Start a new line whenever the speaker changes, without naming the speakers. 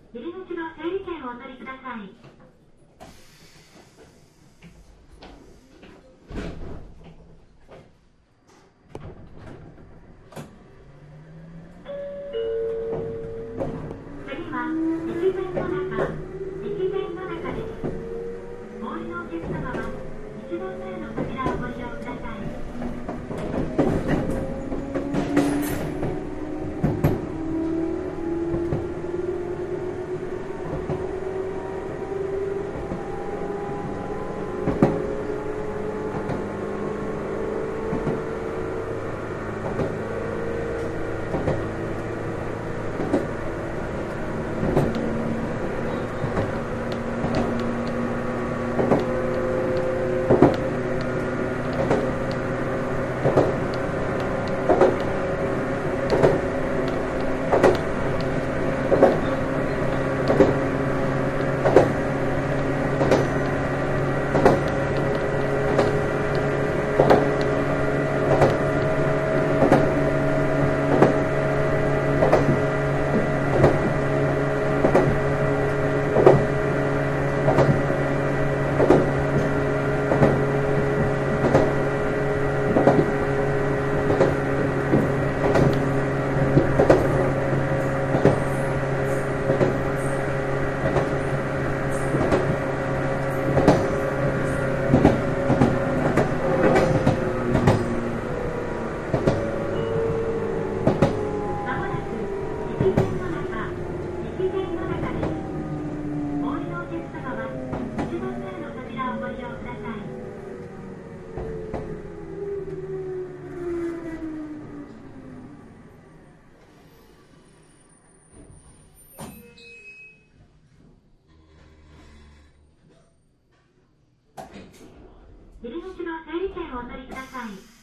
入り口の整理券をお取りください。次は駅前の中、駅前の中です。お降りのお客様は1番前の扉をご利用ください。入り口の整理券をお取りください。